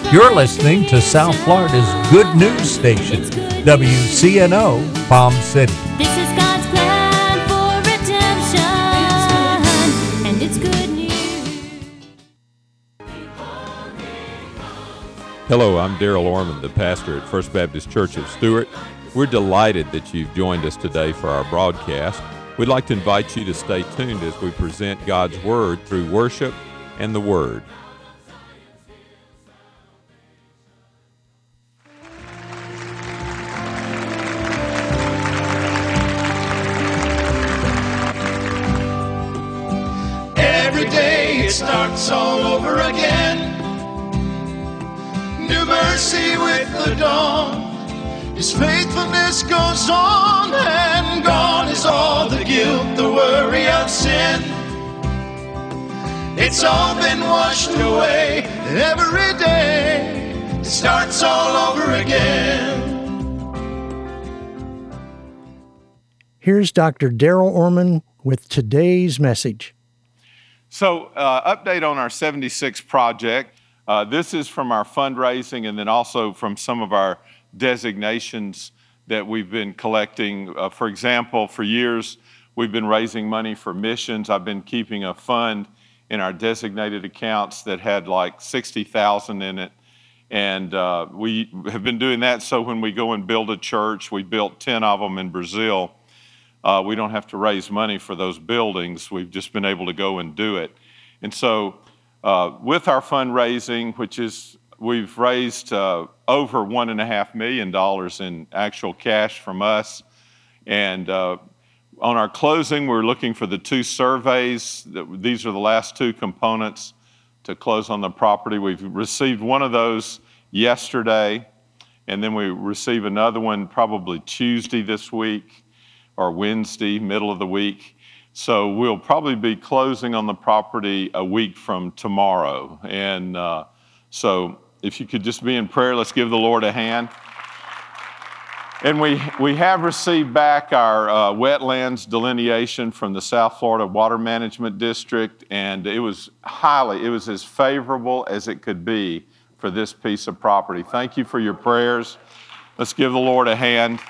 You're listening to South Florida's good news station, WCNO Palm City. This is God's plan for redemption, and it's good news. Hello, I'm Daryl Orman, the pastor at First Baptist Church of Stuart. We're delighted that you've joined us today for our broadcast. We'd like to invite you to stay tuned as we present God's Word through worship and the Word. Every day it starts all over again. New mercy with the dawn. His faithfulness goes on, and gone is all the guilt, the worry of sin. It's all been washed away. Every day it starts all over again. Here's Dr. Daryl Orman with today's message. So, update on our 76 project. This is from our fundraising and then also from some of our designations that we've been collecting. For example, for years, we've been raising money for missions. I've been keeping a fund in our designated accounts that had like 60,000 in it. And we have been doing that so when we go and build a church, we built 10 of them in Brazil. We don't have to raise money for those buildings. We've just been able to go and do it. And so with our fundraising, which is we've raised over $1.5 million in actual cash from us. And on our closing, we're looking for the 2 surveys. These are the last 2 components to close on the property. We've received one of those yesterday, and then we receive another one probably Tuesday this week or Wednesday, middle of the week. So we'll probably be closing on the property a week from tomorrow. And so if you could just be in prayer, let's give the Lord a hand. And we have received back our wetlands delineation from the South Florida Water Management District, and it was as favorable as it could be for this piece of property. Thank you for your prayers. Let's give the Lord a hand.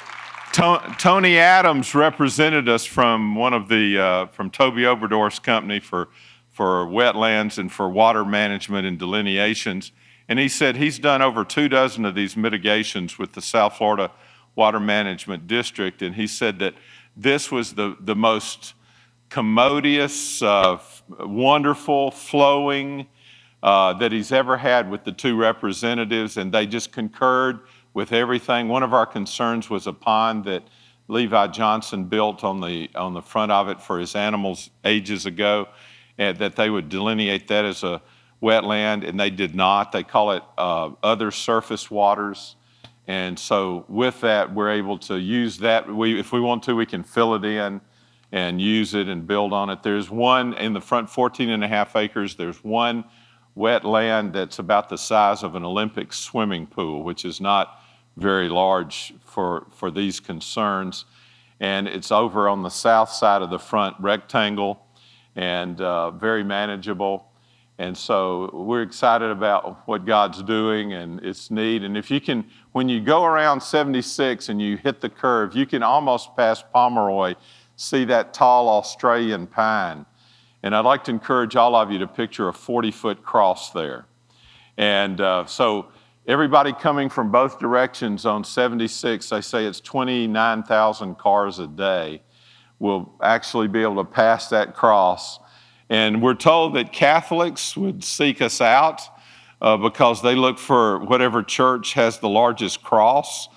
Tony Adams represented us from from Toby Oberdorf's company for wetlands and for water management and delineations. And he said he's done over 24 of these mitigations with the South Florida Water Management District. And he said that this was the most commodious, wonderful, flowing that he's ever had with the 2 representatives. And they just concurred with everything. One of our concerns was a pond that Levi Johnson built on the front of it for his animals ages ago, and that they would delineate that as a wetland, and they did not. They call it other surface waters. And so with that, we're able to use that. If we want to, we can fill it in and use it and build on it. There's one in the front, 14.5 acres. There's one wetland that's about the size of an Olympic swimming pool, which is not very large for these concerns. And it's over on the south side of the front rectangle and very manageable. And so we're excited about what God's doing, and it's neat. And if you can, when you go around 76 and you hit the curve, you can almost pass Pomeroy, see that tall Australian pine. And I'd like to encourage all of you to picture a 40-foot cross there. And so everybody coming from both directions on 76, they say it's 29,000 cars a day, will actually be able to pass that cross. And we're told that Catholics would seek us out because they look for whatever church has the largest cross.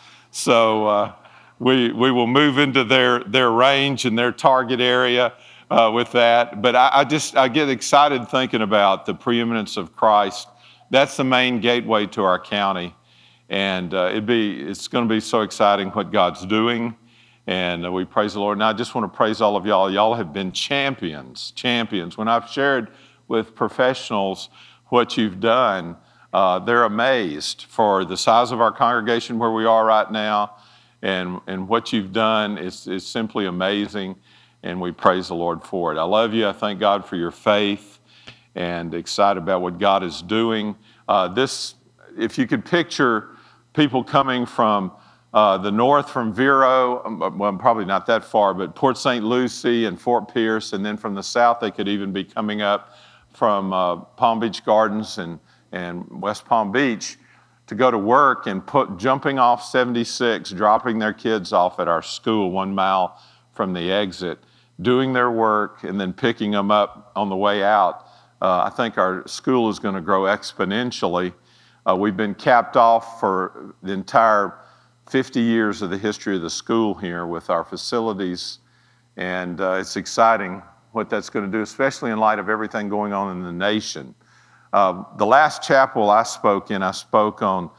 So we will move into their range and their target area with that. But I get excited thinking about the preeminence of Christ. That's the main gateway to our county. And it's going to be so exciting what God's doing. And we praise the Lord. And I just want to praise all of y'all. Y'all have been champions. When I've shared with professionals what you've done, they're amazed for the size of our congregation where we are right now. And what you've done is simply amazing. And we praise the Lord for it. I love you. I thank God for your faith and excited about what God is doing. This if you could picture people coming from the north from Vero, well, probably not that far, but Port St. Lucie and Fort Pierce, and then from the south, they could even be coming up from Palm Beach Gardens and West Palm Beach to go to work and jumping off 76, dropping their kids off at our school 1 mile from the exit, doing their work, and then picking them up on the way out. I think our school is going to grow exponentially. We've been capped off for the entire 50 years of the history of the school here with our facilities, and it's exciting what that's going to do, especially in light of everything going on in the nation. The last chapel I spoke in, I spoke on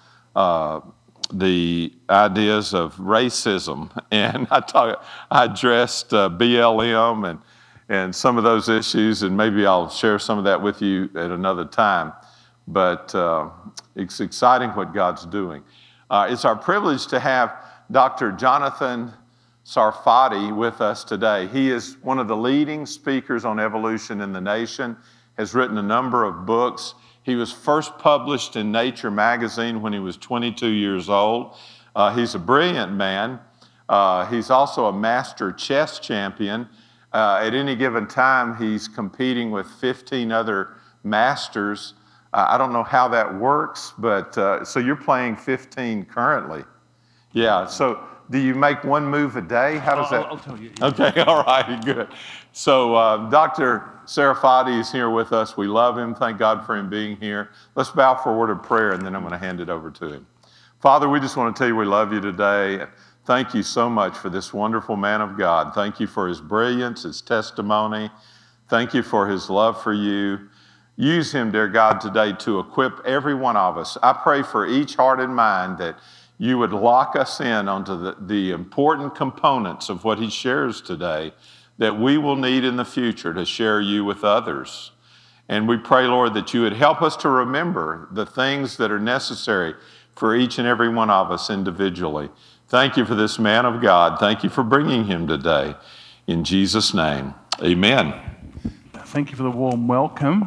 the ideas of racism, and I addressed BLM and some of those issues, and maybe I'll share some of that with you at another time. But it's exciting what God's doing. It's our privilege to have Dr. Jonathan Sarfati with us today. He is one of the leading speakers on evolution in the nation, has written a number of books. He was first published in Nature magazine when he was 22 years old. He's a brilliant man. He's also a master chess champion. At any given time, he's competing with 15 other masters. I don't know how that works, but so you're playing 15 currently. Yeah, so do you make one move a day? How does that? I'll tell you. Okay, all right, good. So Dr. Sarfati is here with us. We love him. Thank God for him being here. Let's bow for a word of prayer, and then I'm going to hand it over to him. Father, we just want to tell you we love you today. Thank you so much for this wonderful man of God. Thank you for his brilliance, his testimony. Thank you for his love for you. Use him, dear God, today to equip every one of us. I pray for each heart and mind that you would lock us in onto the important components of what he shares today that we will need in the future to share you with others. And we pray, Lord, that you would help us to remember the things that are necessary for each and every one of us individually. Thank you for this man of God. Thank you for bringing him today. In Jesus' name, amen. Thank you for the warm welcome.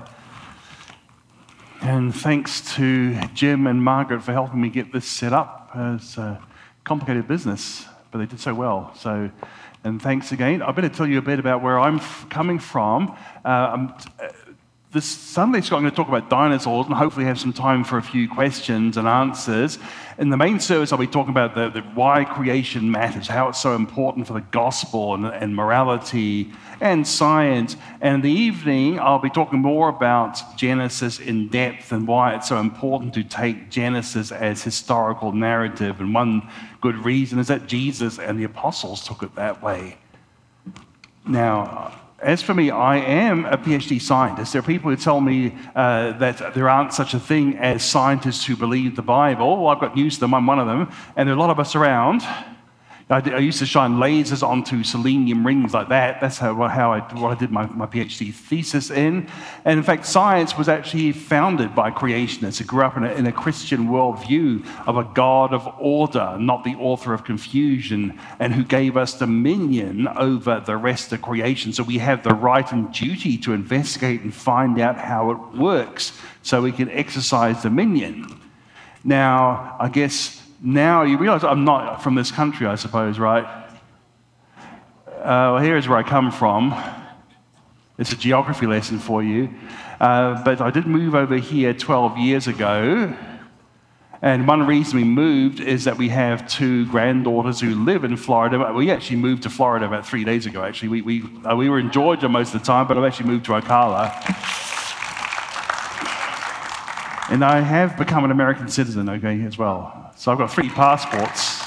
And thanks to Jim and Margaret for helping me get this set up. It's a complicated business, but they did so well. And thanks again. I better tell you a bit about where I'm coming from. This Sunday school, I'm going to talk about dinosaurs and hopefully have some time for a few questions and answers. In the main service, I'll be talking about the why creation matters, how it's so important for the gospel and morality and science. And in the evening, I'll be talking more about Genesis in depth and why it's so important to take Genesis as historical narrative. And one good reason is that Jesus and the apostles took it that way. Now, as for me, I am a PhD scientist. There are people who tell me that there aren't such a thing as scientists who believe the Bible. Well, I've got news to them. I'm one of them. And there are a lot of us around. I used to shine lasers onto selenium rings like that. That's what I did my PhD thesis in. And in fact, science was actually founded by creationists who grew up in a Christian worldview of a God of order, not the author of confusion, and who gave us dominion over the rest of creation. So we have the right and duty to investigate and find out how it works so we can exercise dominion. Now, I guess now you realize I'm not from this country, I suppose, right? Well, here's where I come from. It's a geography lesson for you. But I did move over here 12 years ago. And one reason we moved is that we have two granddaughters who live in Florida. We actually moved to Florida about 3 days ago, actually. We were in Georgia most of the time, but I've actually moved to Ocala. And I have become an American citizen, okay, as well. So I've got 3 passports.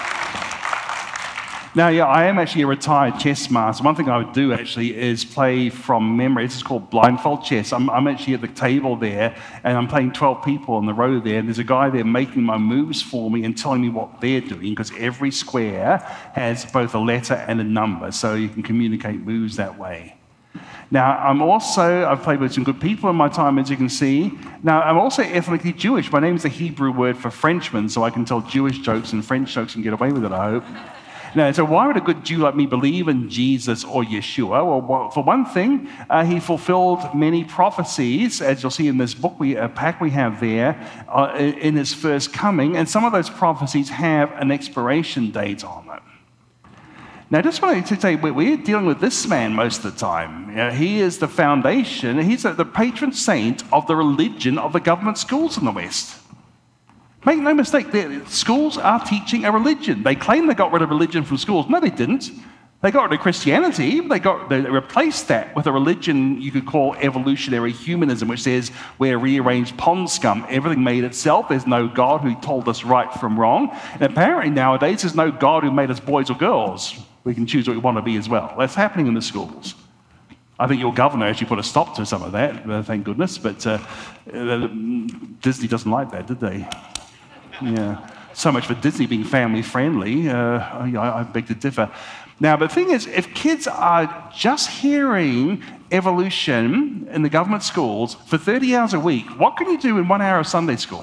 Now, yeah, I am actually a retired chess master. One thing I would do, actually, is play from memory. This is called blindfold chess. I'm actually at the table there, and I'm playing 12 people on the row there, and there's a guy there making my moves for me and telling me what they're doing, because every square has both a letter and a number, so you can communicate moves that way. Now, I've played with some good people in my time, as you can see. Now, I'm also ethnically Jewish. My name is the Hebrew word for Frenchman, so I can tell Jewish jokes and French jokes and get away with it, I hope. Now, so why would a good Jew like me believe in Jesus or Yeshua? Well, for one thing, he fulfilled many prophecies, as you'll see in this book pack we have there, in his first coming, and some of those prophecies have an expiration date on them. Now, I just wanted to say, we're dealing with this man most of the time. You know, he is the foundation, he's the patron saint of the religion of the government schools in the West. Make no mistake, the schools are teaching a religion. They claim they got rid of religion from schools. No, they didn't. They got rid of Christianity. They replaced that with a religion you could call evolutionary humanism, which says we're rearranged pond scum. Everything made itself. There's no God who told us right from wrong. And apparently nowadays there's no God who made us boys or girls. We can choose what we want to be as well. That's happening in the schools. I think your governor actually put a stop to some of that, thank goodness. But Disney doesn't like that, did they? Yeah, so much for Disney being family friendly. I beg to differ. Now, the thing is, if kids are just hearing evolution in the government schools for 30 hours a week, what can you do in 1 hour of Sunday school?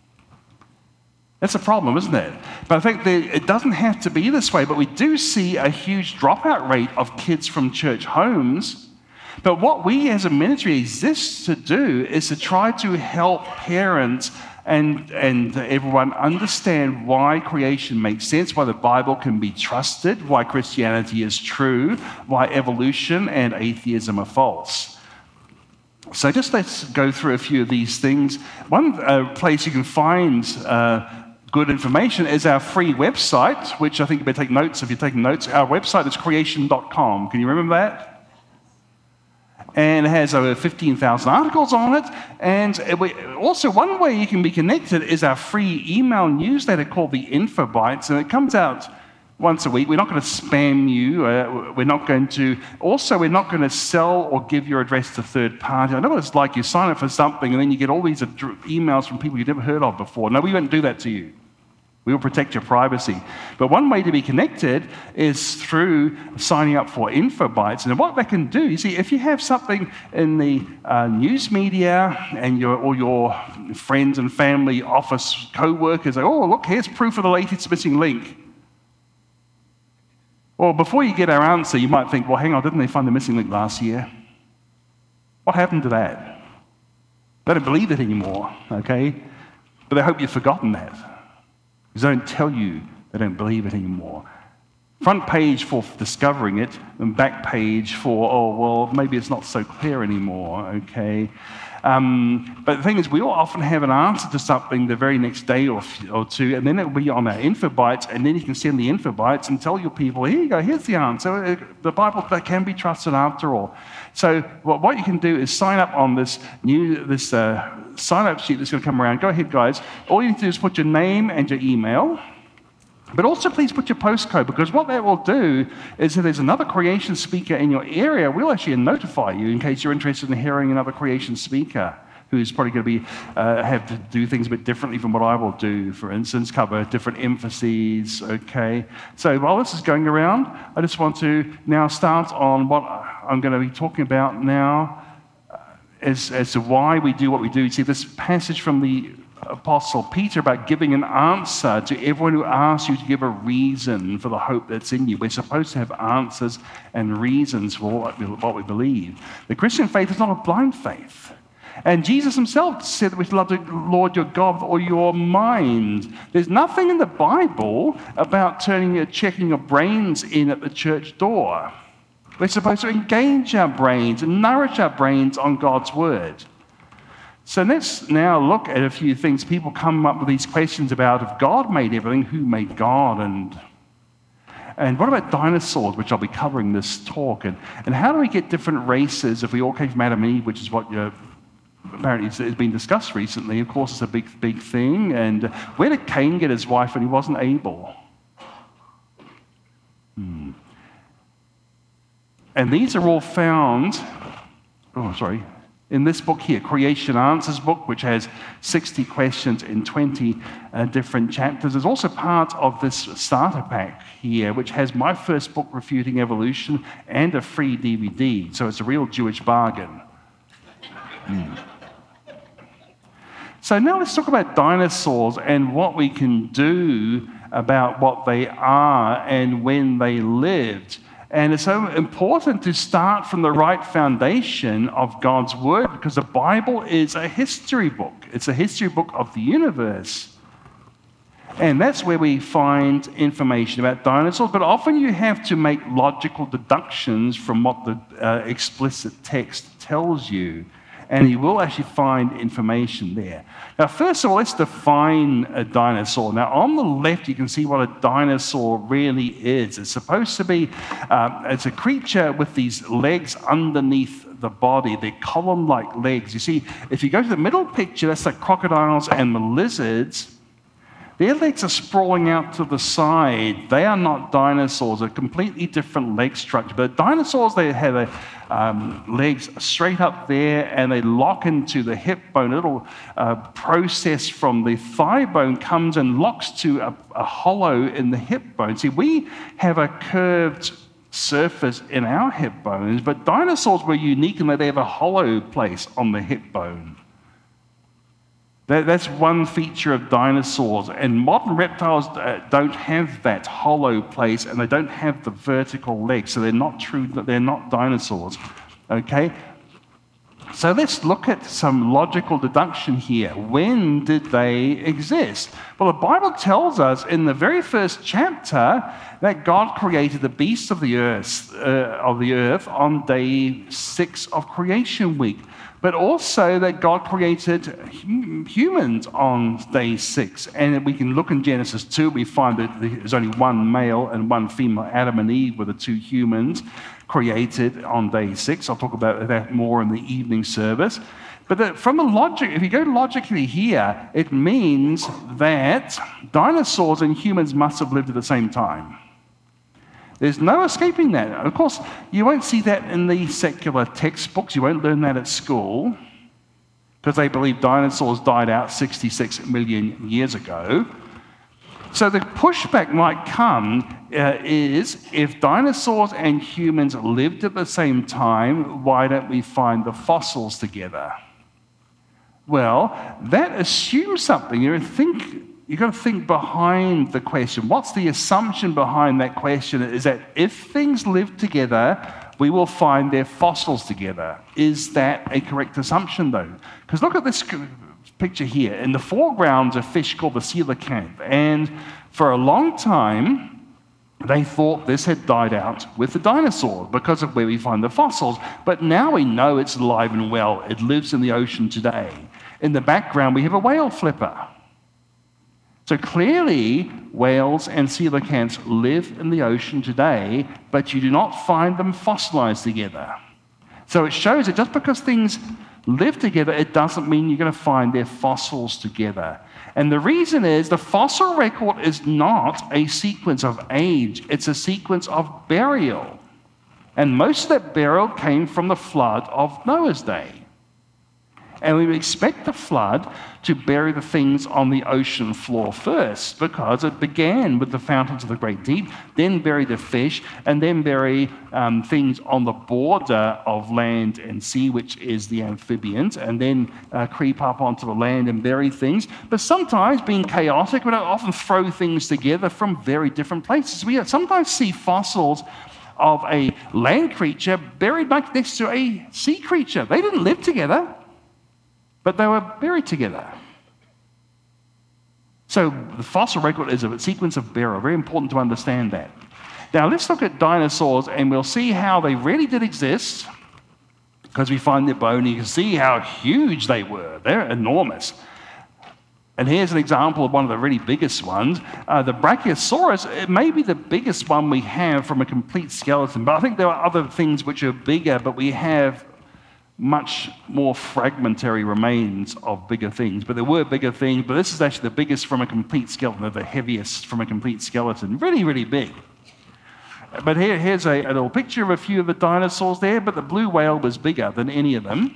That's a problem, isn't it? But I think it doesn't have to be this way, but we do see a huge dropout rate of kids from church homes. But what we as a ministry exist to do is to try to help parents and everyone understand why creation makes sense, why the Bible can be trusted, why Christianity is true, why evolution and atheism are false. So just let's go through a few of these things. One place you can find good information is our free website, which I think you better take notes if you're taking notes. Our website is creation.com. Can you remember that? And it has over 15,000 articles on it. And also, one way you can be connected is our free email newsletter called the Info Bites, and it comes out once a week. We're not going to spam you. We're not going to sell or give your address to third party. I know what it's like. You sign up for something, and then you get all these emails from people you've never heard of before. No, we won't do that to you. We will protect your privacy. But one way to be connected is through signing up for Info Bites. And what that can do, you see, if you have something in the news media and all your friends and family, office co-workers say, oh, look, here's proof of the latest missing link. Well, before you get our answer, you might think, well, hang on, didn't they find the missing link last year? What happened to that? They don't believe it anymore, okay? But they hope you've forgotten that. Because they don't tell you they don't believe it anymore. Front page for discovering it, and back page for, oh, well, maybe it's not so clear anymore, okay? But the thing is, we all often have an answer to something the very next day or two, and then it will be on our Info Bites, and then you can send the Info Bites and tell your people, here you go, here's the answer. The Bible can be trusted after all. So what you can do is sign up on this sign-up sheet that's going to come around. Go ahead, guys. All you need to do is put your name and your email. But also, please put your postcode, because what that will do is if there's another creation speaker in your area, we'll actually notify you in case you're interested in hearing another creation speaker who's probably going to have to do things a bit differently from what I will do, for instance, cover different emphases, okay? So while this is going around, I just want to now start on what I'm going to be talking about now as to why we do what we do. You see, this passage from the Apostle Peter about giving an answer to everyone who asks you to give a reason for the hope that's in you. We're supposed to have answers and reasons for what we believe. The Christian faith is not a blind faith. And Jesus himself said that we should love the Lord your God with all your mind. There's nothing in the Bible about checking your brains in at the church door. We're supposed to engage our brains and nourish our brains on God's word. So let's now look at a few things. People come up with these questions about if God made everything, who made God? And what about dinosaurs, which I'll be covering this talk? And how do we get different races if we all came from Adam and Eve, which is what apparently has been discussed recently. Of course, it's a big thing. And where did Cain get his wife when he wasn't Abel? And these are all found, in this book here, Creation Answers book, which has 60 questions in 20 different chapters. There's also part of this starter pack here, which has my first book, Refuting Evolution, and a free DVD. So it's a real Jewish bargain. So now let's talk about dinosaurs and what we can do about what they are and when they lived. And it's so important to start from the right foundation of God's Word, because the Bible is a history book. It's a history book of the universe. And that's where we find information about dinosaurs. But often you have to make logical deductions from what the explicit text tells you. And you will actually find information there. Now, first of all, let's define a dinosaur. Now, on the left, you can see what a dinosaur really is. It's supposed to be, it's a creature with these legs underneath the body. They're column-like legs. You see, if you go to the middle picture, that's the crocodiles and the lizards. Their legs are sprawling out to the side. They are not dinosaurs, a completely different leg structure. But dinosaurs, they have legs straight up there, and they lock into the hip bone. A little process from the thigh bone comes and locks to a hollow in the hip bone. See, we have a curved surface in our hip bones, but dinosaurs were unique in that they have a hollow place on the hip bone. That's one feature of dinosaurs. And modern reptiles don't have that hollow place, and they don't have the vertical legs, so they're not dinosaurs. Okay? So let's look at some logical deduction here. When did they exist? Well, the Bible tells us in the very first chapter that God created the beasts of the earth on day 6 of creation week. But also that God created humans on day 6. And we can look in Genesis 2, we find that there's only one male and one female. Adam and Eve were the 2 humans created on day 6. I'll talk about that more in the evening service. But from a logic, if you go logically here, it means that dinosaurs and humans must have lived at the same time. There's no escaping that. Of course, you won't see that in the secular textbooks. You won't learn that at school, because they believe dinosaurs died out 66 million years ago. So the pushback might come is, if dinosaurs and humans lived at the same time, why don't we find the fossils together? Well, that assumes something. You've got to think behind the question. What's the assumption behind that question? Is that if things live together, we will find their fossils together. Is that a correct assumption, though? Because look at this picture here. In the foreground is a fish called the coelacanth. And for a long time, they thought this had died out with the dinosaurs because of where we find the fossils. But now we know it's alive and well. It lives in the ocean today. In the background, we have a whale flipper. So clearly, whales and coelacanths live in the ocean today, but you do not find them fossilized together. So it shows that just because things live together, it doesn't mean you're going to find their fossils together. And the reason is the fossil record is not a sequence of age, it's a sequence of burial. And most of that burial came from the flood of Noah's day. And we expect the flood to bury the things on the ocean floor first, because it began with the fountains of the great deep, then bury the fish, and then bury things on the border of land and sea, which is the amphibians, and then creep up onto the land and bury things. But sometimes, being chaotic, we don't often throw things together from very different places. We sometimes see fossils of a land creature buried right next to a sea creature. They didn't live together, but they were buried together. So the fossil record is a sequence of burial. Very important to understand that. Now let's look at dinosaurs, and we'll see how they really did exist, because we find their bone. You can see how huge they were. They're enormous. And here's an example of one of the really biggest ones. The Brachiosaurus, it may be the biggest one we have from a complete skeleton, but I think there are other things which are bigger, but we have much more fragmentary remains of bigger things. But there were bigger things, but this is actually the biggest from a complete skeleton, or the heaviest from a complete skeleton. Really, really big. But here's a little picture of a few of the dinosaurs there, but the blue whale was bigger than any of them.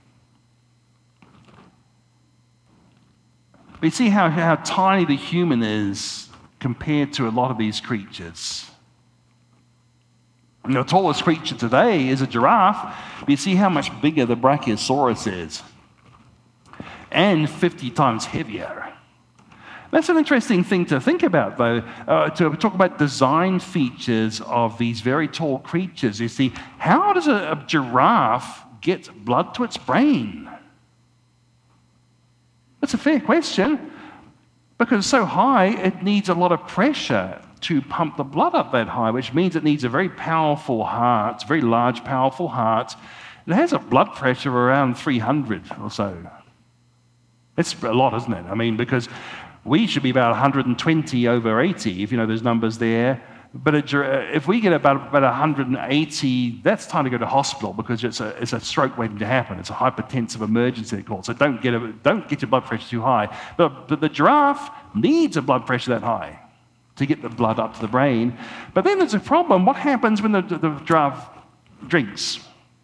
We see how tiny the human is compared to a lot of these creatures. And the tallest creature today is a giraffe. But you see how much bigger the Brachiosaurus is, and 50 times heavier. That's an interesting thing to think about, though, to talk about design features of these very tall creatures. You see, how does a giraffe get blood to its brain? That's a fair question, because it's so high, it needs a lot of pressure to pump the blood up that high, which means it needs a very powerful heart, very large, powerful heart. It has a blood pressure of around 300 or so. It's a lot, isn't it? I mean, because we should be about 120 over 80, if you know those numbers there. But if we get about 180, that's time to go to hospital, because it's a stroke waiting to happen. It's a hypertensive emergency, they call it. So don't get your blood pressure too high. But the giraffe needs a blood pressure that high to get the blood up to the brain. But then there's a problem. What happens when the giraffe drinks?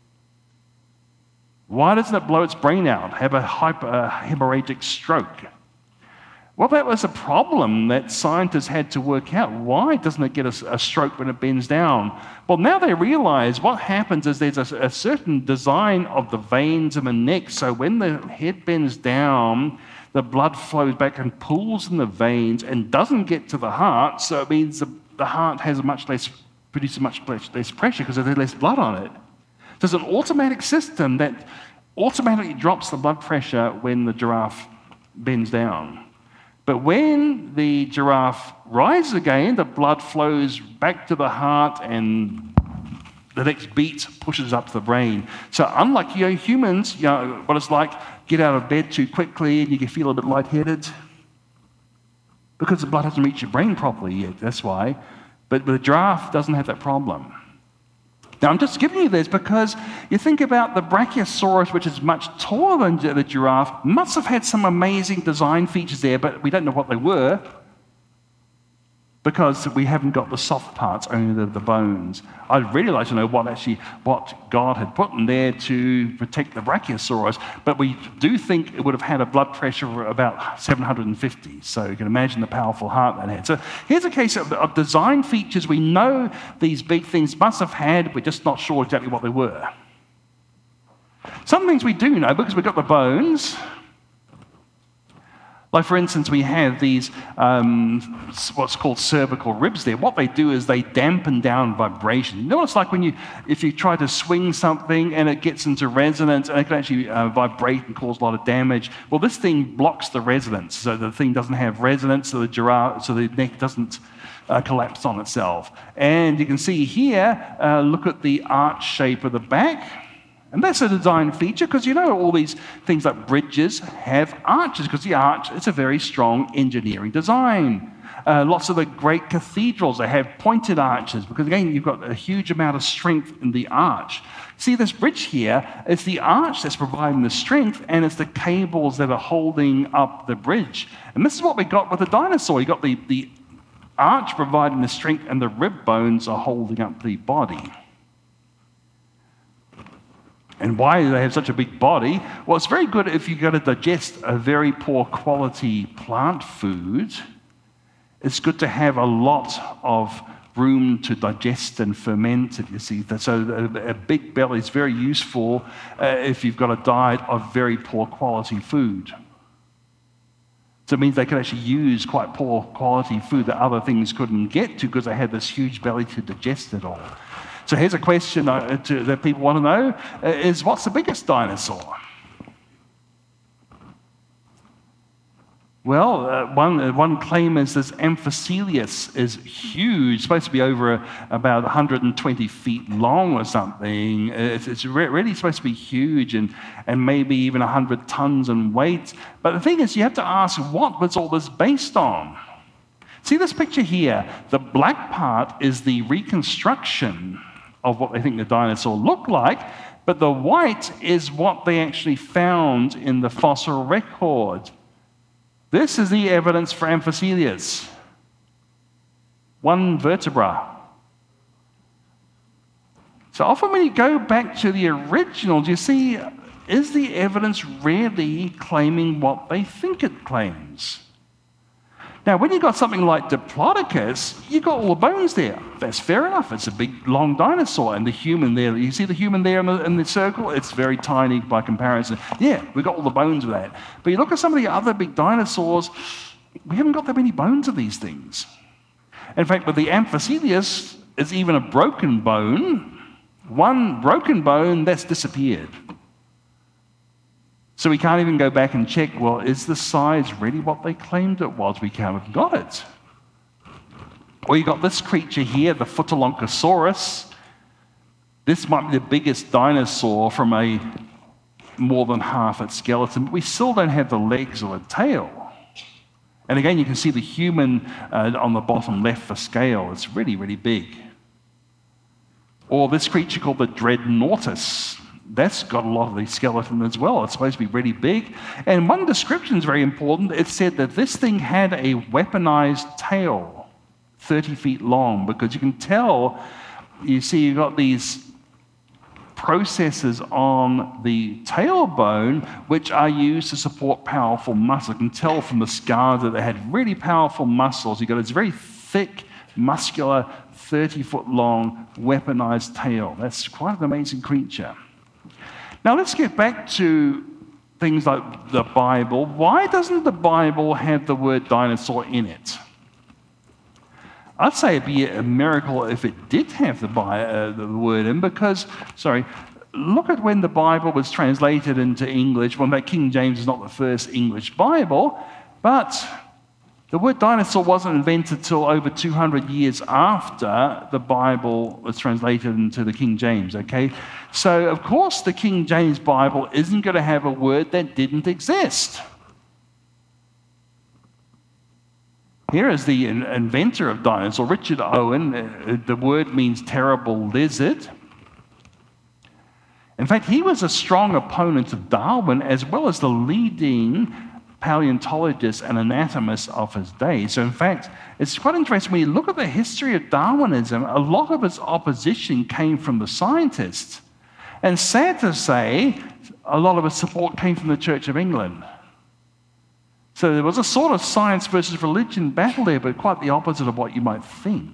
Why doesn't it blow its brain out, have a hemorrhagic stroke? Well, that was a problem that scientists had to work out. Why doesn't it get a stroke when it bends down? Well, now they realize what happens is there's a certain design of the veins in the neck. So when the head bends down, the blood flows back and pools in the veins and doesn't get to the heart. So it means the heart has produces much less pressure because there's less blood on it. So it's an automatic system that automatically drops the blood pressure when the giraffe bends down. But when the giraffe rises again, the blood flows back to the heart and the next beat pushes up to the brain. So unlike humans, what it's like, get out of bed too quickly and you can feel a bit lightheaded because the blood hasn't reached your brain properly yet, that's why. But the giraffe doesn't have that problem. Now, I'm just giving you this because you think about the Brachiosaurus, which is much taller than the giraffe, must have had some amazing design features there, but we don't know what they were because we haven't got the soft parts, only the bones. I'd really like to know what God had put in there to protect the Brachiosaurus, but we do think it would have had a blood pressure of about 750, so you can imagine the powerful heart that had. So here's a case of design features we know these big things must have had, we're just not sure exactly what they were. Some things we do know because we've got the bones. Like, for instance, we have these, what's called cervical ribs there. What they do is they dampen down vibration. You know what it's like if you try to swing something and it gets into resonance and it can actually vibrate and cause a lot of damage? Well, this thing blocks the resonance, so the thing doesn't have resonance, so the neck doesn't collapse on itself. And you can see here, look at the arch shape of the back. And that's a design feature because all these things like bridges have arches because the arch is a very strong engineering design. Lots of the great cathedrals, they have pointed arches because, again, you've got a huge amount of strength in the arch. See, this bridge here, it's the arch that's providing the strength and it's the cables that are holding up the bridge. And this is what we got with the dinosaur. You got the arch providing the strength and the rib bones are holding up the body. And why do they have such a big body? Well, it's very good if you've got to digest a very poor quality plant food. It's good to have a lot of room to digest and ferment it, you see. So a big belly is very useful if you've got a diet of very poor quality food. So it means they could actually use quite poor quality food that other things couldn't get to because they had this huge belly to digest it all. So here's a question that people want to know, is what's the biggest dinosaur? Well, one claim is this Amphicoelius is huge, supposed to be over about 120 feet long or something. It's really supposed to be huge and maybe even 100 tons in weight. But the thing is, you have to ask, what was all this based on? See this picture here? The black part is the reconstruction of what they think the dinosaur looked like, but the white is what they actually found in the fossil record. This is the evidence for Amphicoelius. One vertebra. So often when you go back to the originals, you see, is the evidence really claiming what they think it claims? Now, when you've got something like Diplodocus, you've got all the bones there. That's fair enough. It's a big, long dinosaur. And the human there, you see the human there in the circle? It's very tiny by comparison. Yeah, we've got all the bones of that. But you look at some of the other big dinosaurs, we haven't got that many bones of these things. In fact, with the Amphicetus, it's even a broken bone. One broken bone that's disappeared. So we can't even go back and check, well, is the size really what they claimed it was? We haven't got it. Or you got this creature here, the Phytolonchosaurus. This might be the biggest dinosaur from a more than half its skeleton, but we still don't have the legs or the tail. And again, you can see the human on the bottom left, the scale. It's really, really big. Or this creature called the Dreadnoughtus. That's got a lot of the skeleton as well. It's supposed to be really big. And one description is very important. It said that this thing had a weaponized tail, 30 feet long, because you can tell, you see, you've got these processes on the tailbone which are used to support powerful muscle. You can tell from the scars that they had really powerful muscles. You've got this very thick, muscular, 30-foot long, weaponized tail. That's quite an amazing creature. Now let's get back to things like the Bible. Why doesn't the Bible have the word dinosaur in it? I'd say it'd be a miracle if it did have the word in, because, look at when the Bible was translated into English. Well, King James is not the first English Bible, but the word dinosaur wasn't invented till over 200 years after the Bible was translated into the King James, okay? So, of course, the King James Bible isn't going to have a word that didn't exist. Here is the inventor of dinosaur, Richard Owen. The word means terrible lizard. In fact, he was a strong opponent of Darwin, as well as the leading paleontologist and anatomist of his day. So in fact, it's quite interesting when you look at the history of Darwinism, a lot of its opposition came from the scientists. And sad to say, a lot of its support came from the Church of England. So there was a sort of science versus religion battle there, but quite the opposite of what you might think.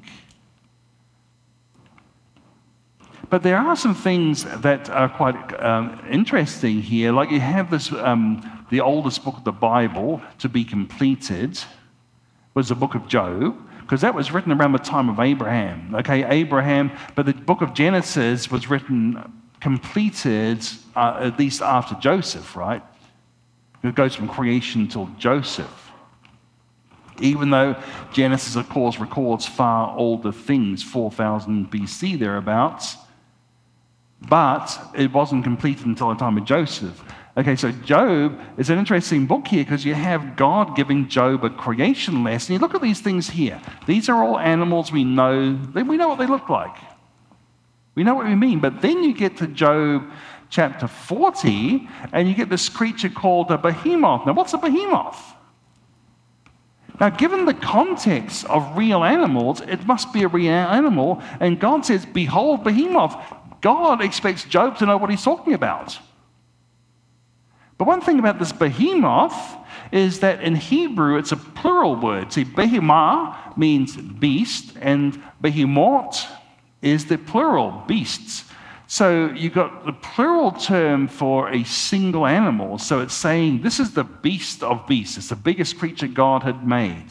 But there are some things that are quite interesting here. Like you have this, the oldest book of the Bible to be completed was the book of Job, because that was written around the time of Abraham. Okay, Abraham, but the book of Genesis was completed at least after Joseph, right? It goes from creation till Joseph. Even though Genesis, of course, records far older things, 4,000 BC thereabouts, but it wasn't completed until the time of Joseph. Okay, so Job is an interesting book here because you have God giving Job a creation lesson. You look at these things here. These are all animals we know what they look like. We know what we mean. But then you get to Job chapter 40, and you get this creature called a behemoth. Now, what's a behemoth? Now, given the context of real animals, it must be a real animal, and God says, behold, behemoth. God expects Job to know what he's talking about. But one thing about this behemoth is that in Hebrew, it's a plural word. See, behemah means beast, and behemoth is the plural, beasts. So you've got the plural term for a single animal. So it's saying this is the beast of beasts. It's the biggest creature God had made.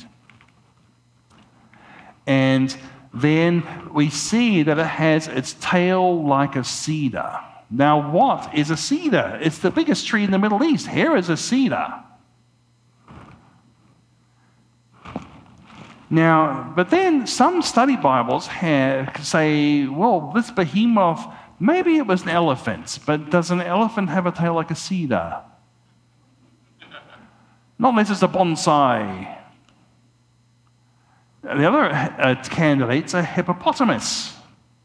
And then we see that it has its tail like a cedar. Now, what is a cedar? It's the biggest tree in the Middle East. Here is a cedar. Now, but then some study Bibles say, well, this behemoth, maybe it was an elephant, but does an elephant have a tail like a cedar? Not unless it's a bonsai. The other candidate's a hippopotamus.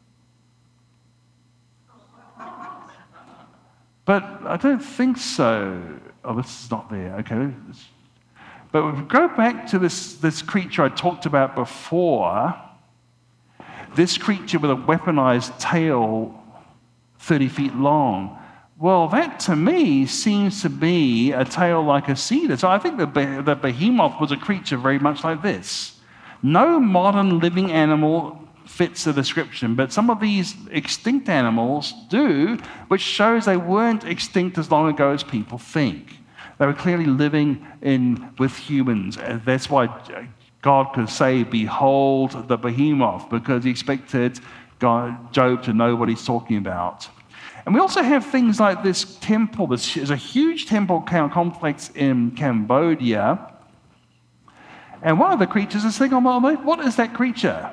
But I don't think so. Oh, this is not there. Okay. But if we go back to this creature I talked about before, this creature with a weaponized tail 30 feet long. Well, that to me seems to be a tail like a cedar. So I think the behemoth was a creature very much like this. No modern living animal fits the description, but some of these extinct animals do, which shows they weren't extinct as long ago as people think. They were clearly living with humans. And that's why God could say, behold the behemoth, because he expected Job to know what he's talking about. And we also have things like this temple. This is a huge temple complex in Cambodia. And one of the creatures is thinking, well, what is that creature?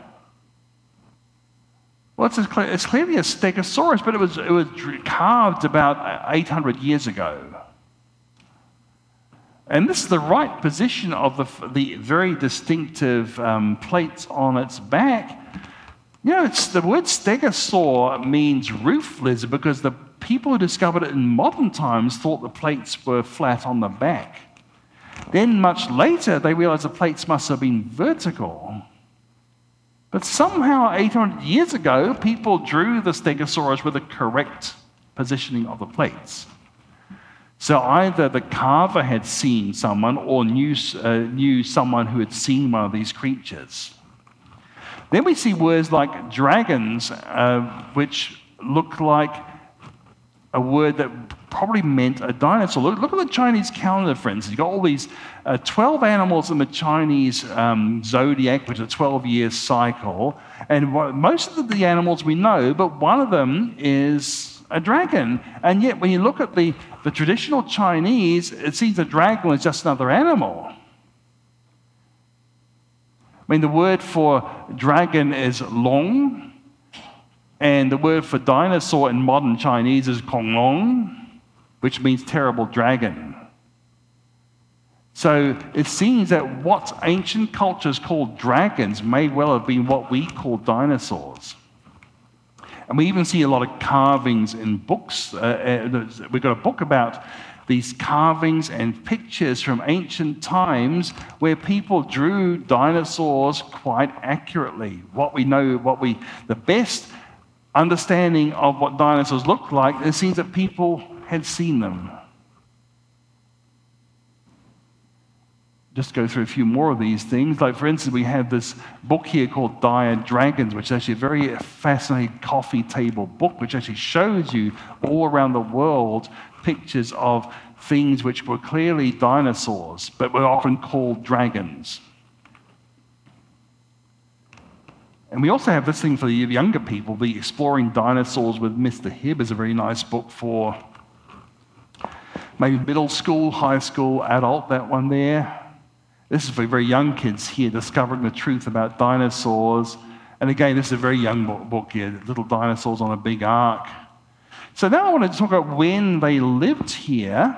Well, it's clearly a stegosaurus, but it was carved about 800 years ago. And this is the right position of the very distinctive plates on its back. You know, the word stegosaur means roof lizard because the people who discovered it in modern times thought the plates were flat on the back. Then much later, they realized the plates must have been vertical. But somehow, 800 years ago, people drew the stegosaurus with the correct positioning of the plates. So either the carver had seen someone or knew someone who had seen one of these creatures. Then we see words like dragons, which look like a word that probably meant a dinosaur. Look at the Chinese calendar, friends. You've got all these 12 animals in the Chinese zodiac, which is a 12-year cycle. And most of the animals we know, but one of them is a dragon. And yet, when you look at the traditional Chinese, it seems a dragon is just another animal. I mean, the word for dragon is long, and the word for dinosaur in modern Chinese is konglong, which means terrible dragon. So it seems that what ancient cultures called dragons may well have been what we call dinosaurs. And we even see a lot of carvings in books. We've got a book about these carvings and pictures from ancient times where people drew dinosaurs quite accurately. The best understanding of what dinosaurs look like, it seems that people had seen them. Just go through a few more of these things. Like, for instance, we have this book here called Dire Dragons, which is actually a very fascinating coffee table book, which actually shows you all around the world pictures of things which were clearly dinosaurs, but were often called dragons. And we also have this thing for the younger people, the Exploring Dinosaurs with Mr. Hibb is a very nice book for maybe middle school, high school, adult, that one there. This is for very young kids here, discovering the truth about dinosaurs. And again, this is a very young book here, Little Dinosaurs on a Big Ark. So now I want to talk about when they lived here.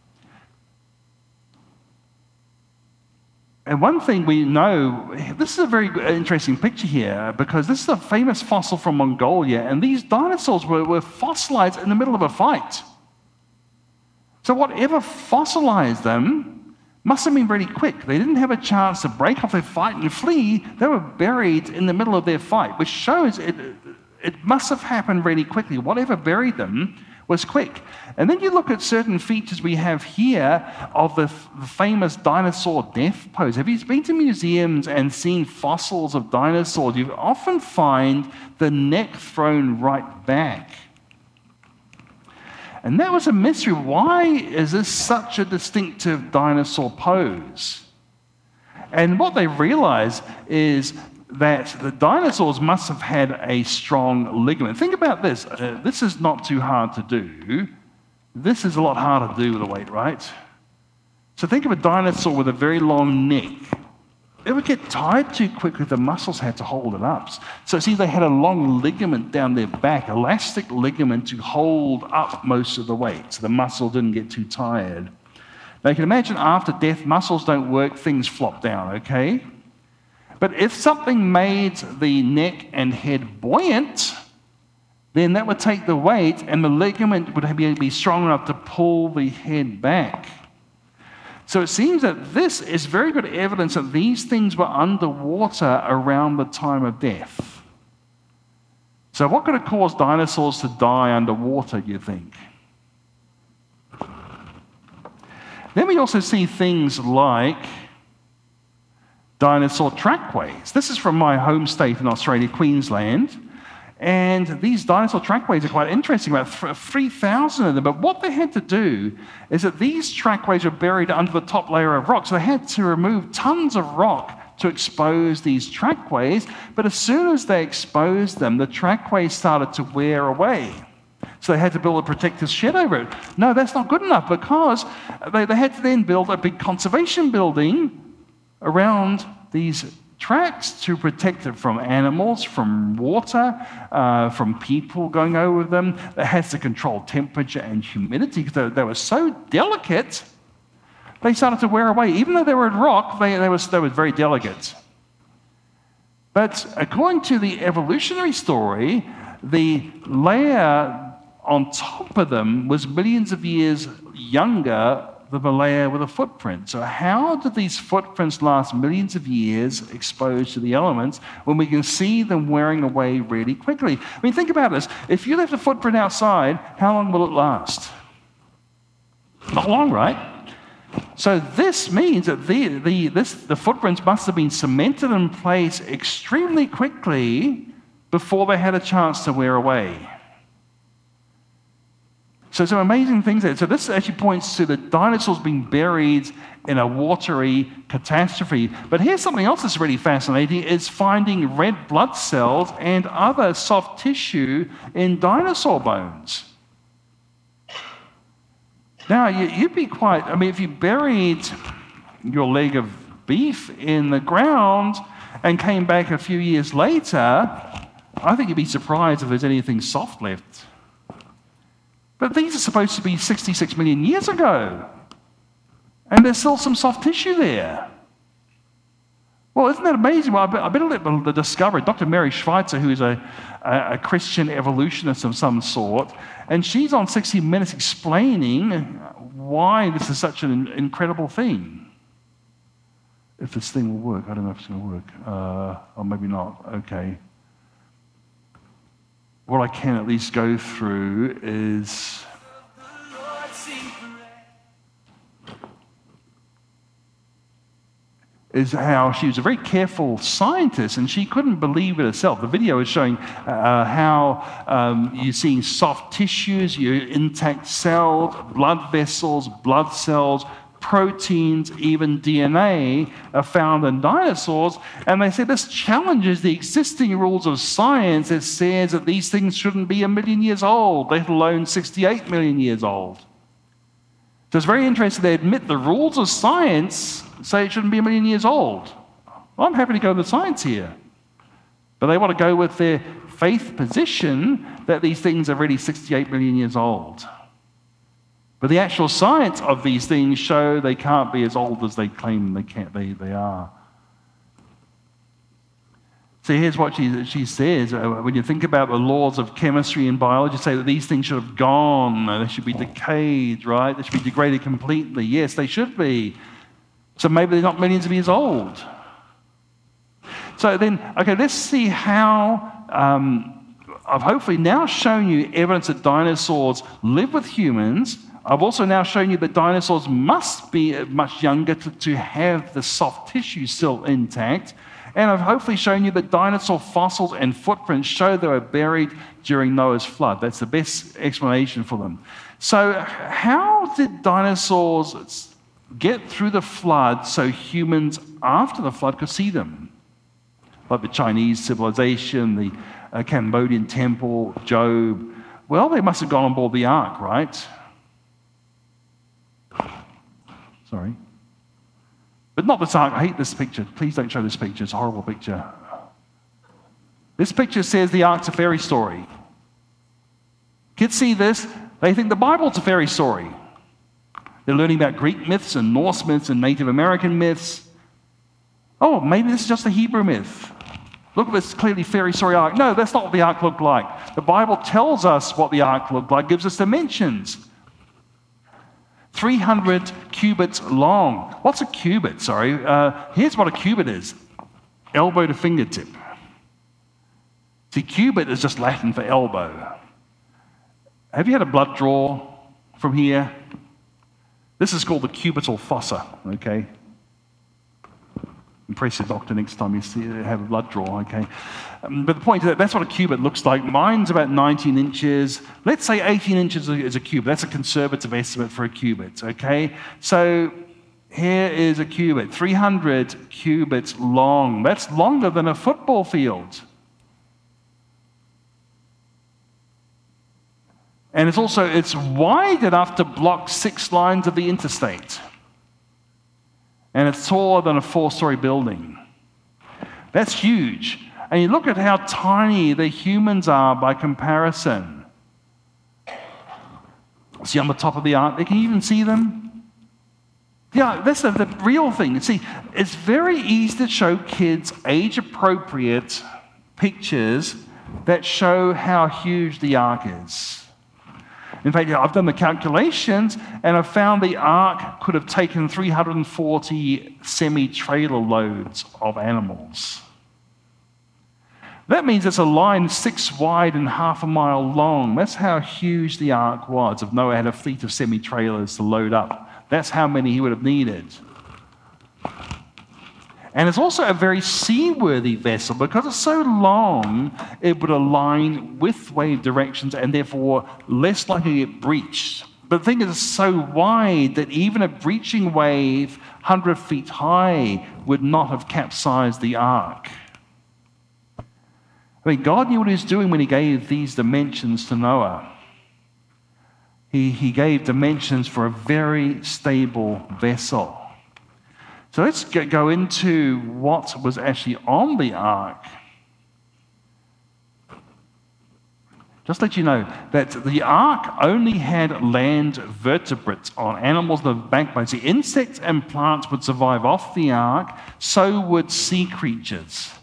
And one thing we know, this is a very interesting picture here, because this is a famous fossil from Mongolia, and these dinosaurs were fossilized in the middle of a fight. So whatever fossilized them must have been really quick. They didn't have a chance to break off their fight and flee. They were buried in the middle of their fight, which shows it must have happened really quickly. Whatever buried them was quick. And then you look at certain features we have here of the famous dinosaur death pose. Have you been to museums and seen fossils of dinosaurs? You often find the neck thrown right back. And that was a mystery. Why is this such a distinctive dinosaur pose? And what they realized is that the dinosaurs must have had a strong ligament. Think about this. This is not too hard to do. This is a lot harder to do with a weight, right? So think of a dinosaur with a very long neck. It would get tired too quickly. The muscles had to hold it up. So see, they had a long ligament down their back, elastic ligament to hold up most of the weight, so the muscle didn't get too tired. Now you can imagine after death, muscles don't work, things flop down, okay? But if something made the neck and head buoyant, then that would take the weight and the ligament would be strong enough to pull the head back. So it seems that this is very good evidence that these things were underwater around the time of death. So what could have caused dinosaurs to die underwater, you think? Then we also see things like dinosaur trackways. This is from my home state in Australia, Queensland. And these dinosaur trackways are quite interesting, about 3,000 of them. But what they had to do is that these trackways were buried under the top layer of rock. So they had to remove tons of rock to expose these trackways. But as soon as they exposed them, the trackways started to wear away. So they had to build a protective shed over it. No, that's not good enough, because they had to then build a big conservation building around these tracks to protect it from animals, from water, from people going over them. It has to control temperature and humidity, because they were so delicate, they started to wear away. Even though they were in rock, they were very delicate. But according to the evolutionary story, the layer on top of them was millions of years younger than the layer with a footprint. So how did these footprints last millions of years exposed to the elements when we can see them wearing away really quickly? I mean, think about this. If you left a footprint outside, how long will it last? Not long, right? So this means that the footprints must have been cemented in place extremely quickly before they had a chance to wear away. So some amazing things there. So this actually points to the dinosaurs being buried in a watery catastrophe. But here's something else that's really fascinating, is finding red blood cells and other soft tissue in dinosaur bones. Now, you'd be quite, I mean, if you buried your leg of beef in the ground and came back a few years later, I think you'd be surprised if there's anything soft left. But these are supposed to be 66 million years ago, and there's still some soft tissue there. Well, isn't that amazing? Well, I better let the discoverer, Dr. Mary Schweitzer, who is a Christian evolutionist of some sort, and she's on 60 Minutes explaining why this is such an incredible thing. If this thing will work, I don't know if it's going to work. Or maybe not. Okay. What I can at least go through is how she was a very careful scientist, and she couldn't believe it herself. The video is showing how you're seeing soft tissues, your intact cells, blood vessels, blood cells, proteins, even DNA are found in dinosaurs. And they say this challenges the existing rules of science. It says that these things shouldn't be 1 million years old, let alone 68 million years old. So it's very interesting. They admit the rules of science say it shouldn't be 1 million years old. Well, I'm happy to go with science here. But they want to go with their faith position that these things are really 68 million years old. But the actual science of these things show they can't be as old as they claim they are. So here's what she says. When you think about the laws of chemistry and biology, say that these things should have gone. They should be decayed, right? They should be degraded completely. Yes, they should be. So maybe they're not millions of years old. So then, okay, let's see how I've hopefully now shown you evidence that dinosaurs live with humans. I've also now shown you that dinosaurs must be much younger to have the soft tissue still intact. And I've hopefully shown you that dinosaur fossils and footprints show they were buried during Noah's flood. That's the best explanation for them. So how did dinosaurs get through the flood so humans after the flood could see them? Like the Chinese civilization, the Cambodian temple, Job. Well, they must have gone on board the ark, right? Sorry. But not this ark. I hate this picture. Please don't show this picture. It's a horrible picture. This picture says the ark's a fairy story. Kids see this, they think the Bible's a fairy story. They're learning about Greek myths and Norse myths and Native American myths. Oh, maybe this is just a Hebrew myth. Look at this clearly fairy story ark. No, that's not what the ark looked like. The Bible tells us what the ark looked like, gives us dimensions. 300 cubits long. What's a cubit? Sorry. Here's what a cubit is. Elbow to fingertip. See, cubit is just Latin for elbow. Have you had a blood draw from here? This is called the cubital fossa, okay? Impress your doctor next time you have a blood draw, okay? But the point is that's what a cubit looks like. Mine's about 19 inches. Let's say 18 inches is a cubit. That's a conservative estimate for a cubit, okay? So here is a cubit, 300 cubits long. That's longer than a football field. And it's wide enough to block 6 lines of the interstate. And it's taller than a 4-story building. That's huge. And you look at how tiny the humans are by comparison. See on the top of the ark, can you even see them? Yeah, that's the real thing. See, it's very easy to show kids age-appropriate pictures that show how huge the ark is. In fact, I've done the calculations, and I've found the ark could have taken 340 semi-trailer loads of animals. That means it's a line 6 wide and half a mile long. That's how huge the ark was. If Noah had a fleet of semi-trailers to load up, that's how many he would have needed. And it's also a very seaworthy vessel because it's so long, it would align with wave directions and therefore less likely to get breached. But the thing is, it's so wide that even a breaching wave 100 feet high would not have capsized the ark. I mean, God knew what he was doing when he gave these dimensions to Noah. He gave dimensions for a very stable vessel. So let's go into what was actually on the ark. Just to let you know that the ark only had land vertebrates on, animals with backbones. The insects and plants would survive off the ark, so would sea creatures.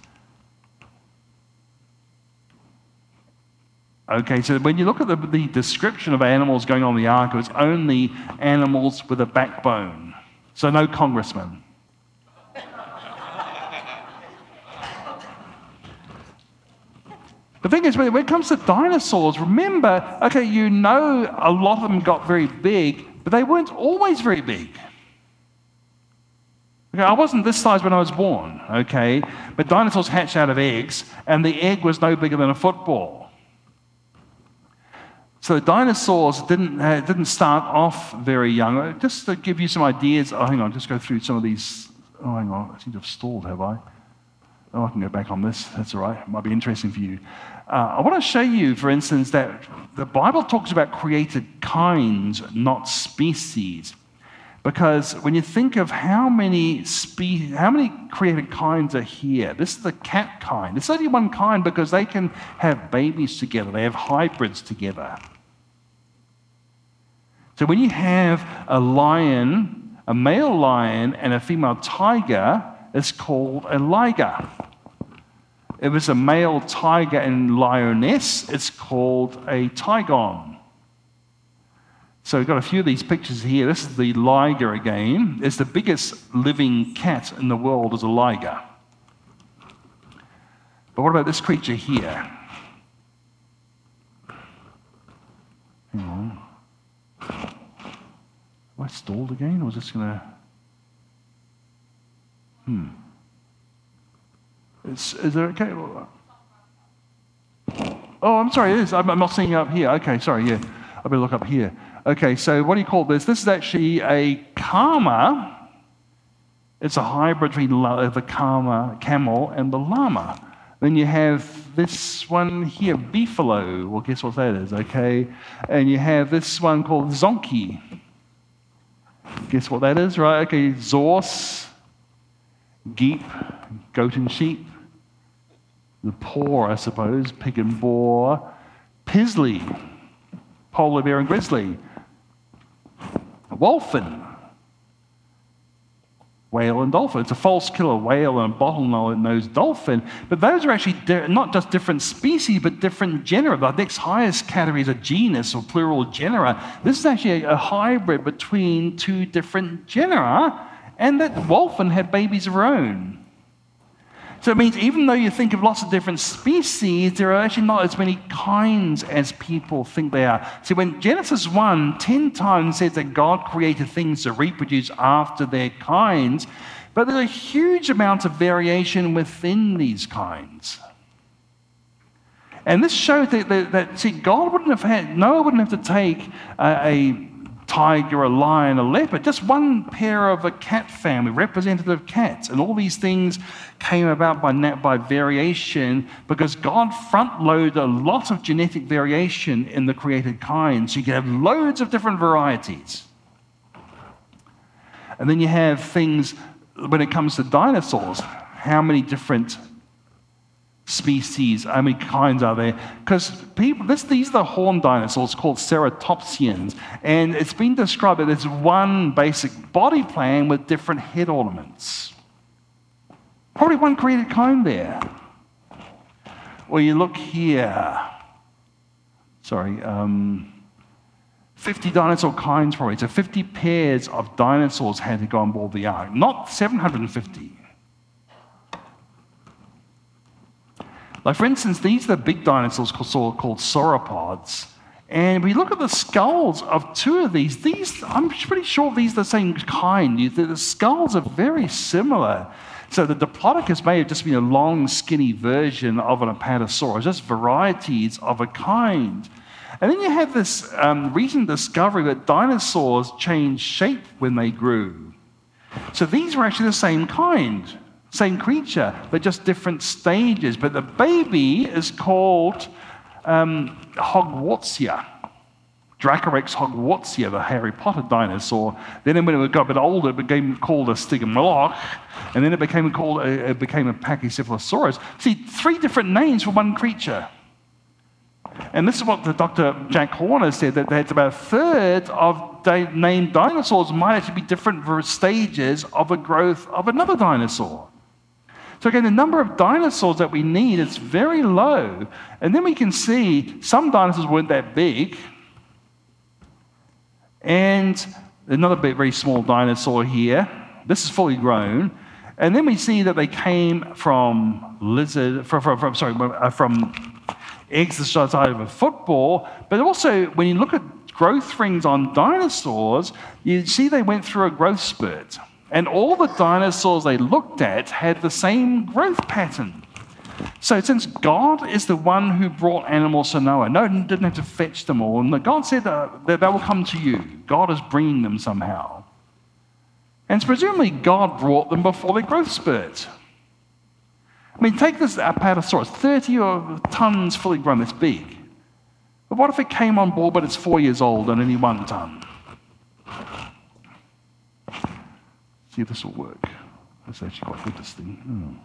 Okay, so when you look at the description of animals going on the ark, it was only animals with a backbone. So no congressmen. The thing is, when it comes to dinosaurs, remember, okay, you know a lot of them got very big, but they weren't always very big. Okay, I wasn't this size when I was born, okay? But dinosaurs hatched out of eggs, and the egg was no bigger than a football. So the dinosaurs didn't start off very young. Just to give you some ideas, hang on, just go through some of these. Oh, hang on, I seem to have stalled, have I? Oh, I can go back on this. That's all right. It might be interesting for you. I want to show you, for instance, that the Bible talks about created kinds, not species. Because when you think of how many created kinds are here, this is the cat kind. It's only one kind because they can have babies together. They have hybrids together. So when you have a lion, a male lion, and a female tiger, it's called a liger. If it's a male tiger and lioness, it's called a tigon. So we've got a few of these pictures here. This is the liger again. It's the biggest living cat in the world is a liger. But what about this creature here? Hang on. Am I stalled again, or was this going to... Is it okay? Oh, I'm sorry, it is. I'm not seeing it up here. Okay, sorry, yeah. I better look up here. Okay, so what do you call this? This is actually a karma. It's a hybrid between the camel and the llama. Then you have this one here, beefalo. Well, guess what that is, okay? And you have this one called zonky. Guess what that is, right? Okay, zorse, geep, goat and sheep. The paw, I suppose, pig and boar. Pisley, polar bear and grizzly. Wolfen, whale and dolphin. It's a false killer whale and a bottlenose dolphin. But those are actually not just different species, but different genera. The next highest category is a genus or plural genera. This is actually a hybrid between two different genera, and that wolfen had babies of her own. So it means even though you think of lots of different species, there are actually not as many kinds as people think there are. See, when Genesis 1, 10 times says that God created things to reproduce after their kinds, But there's a huge amount of variation within these kinds. And this showed that see, Noah wouldn't have to take a tiger, a lion, a leopard, just one pair of a cat family, representative cats. And all these things came about by variation because God front-loaded a lot of genetic variation in the created kind. So you can have loads of different varieties. And then you have things, when it comes to dinosaurs, how many different species, how many kinds are there? Because these are the horned dinosaurs called ceratopsians, and it's been described that there's one basic body plan with different head ornaments. Probably one created kind there. Or you look here, 50 dinosaur kinds probably. So 50 pairs of dinosaurs had to go on board the ark, not 750. Like, for instance, these are the big dinosaurs called sauropods. And we look at the skulls of two of these. I'm pretty sure these are the same kind. The skulls are very similar. So the Diplodocus may have just been a long, skinny version of an Apatosaurus, just varieties of a kind. And then you have this recent discovery that dinosaurs changed shape when they grew. So these were actually the same kind. Same creature, but just different stages. But the baby is called Hogwartsia. Dracorex hogwartsia, the Harry Potter dinosaur. Then when it got a bit older, it became called a Stygimoloch, and then it became a Pachycephalosaurus. See, 3 different names for one creature. And this is what the Dr. Jack Horner said, that that's about a third of named dinosaurs might actually be different stages of a growth of another dinosaur. So again, the number of dinosaurs that we need is very low. And then we can see some dinosaurs weren't that big. And another very small dinosaur here. This is fully grown. And then we see that they came from from eggs the size of a football. But also, when you look at growth rings on dinosaurs, you see they went through a growth spurt. And all the dinosaurs they looked at had the same growth pattern. So since God is the one who brought animals to Noah, Noah didn't have to fetch them all, and God said that they will come to you. God is bringing them somehow. And presumably God brought them before their growth spurt. I mean, take this Apatosaurus, 30 tons fully grown, that's big. But what if it came on board but it's 4 years old and only 1 ton? See if this will work. That's actually quite good, this thing.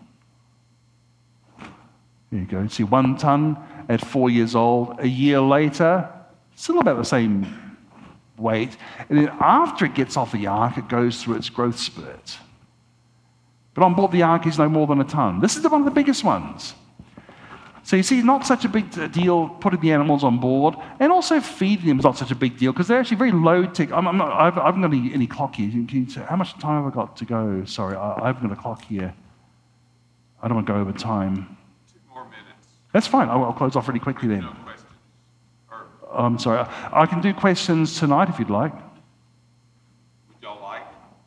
There you go. See, 1 ton at 4 years old. A year later, still about the same weight. And then after it gets off the ark, it goes through its growth spurt. But on board the ark, he's no more than 1 ton. This is one of the biggest ones. So you see, not such a big deal putting the animals on board, and also feeding them is not such a big deal because they're actually very low tech. I haven't got any clock here. Can you say, how much time have I got to go? Sorry, I haven't got a clock here. I don't want to go over time. 2 more minutes. That's fine. I'll close off really quickly then. No questions. I'm sorry. I can do questions tonight if you'd like. Would y'all like?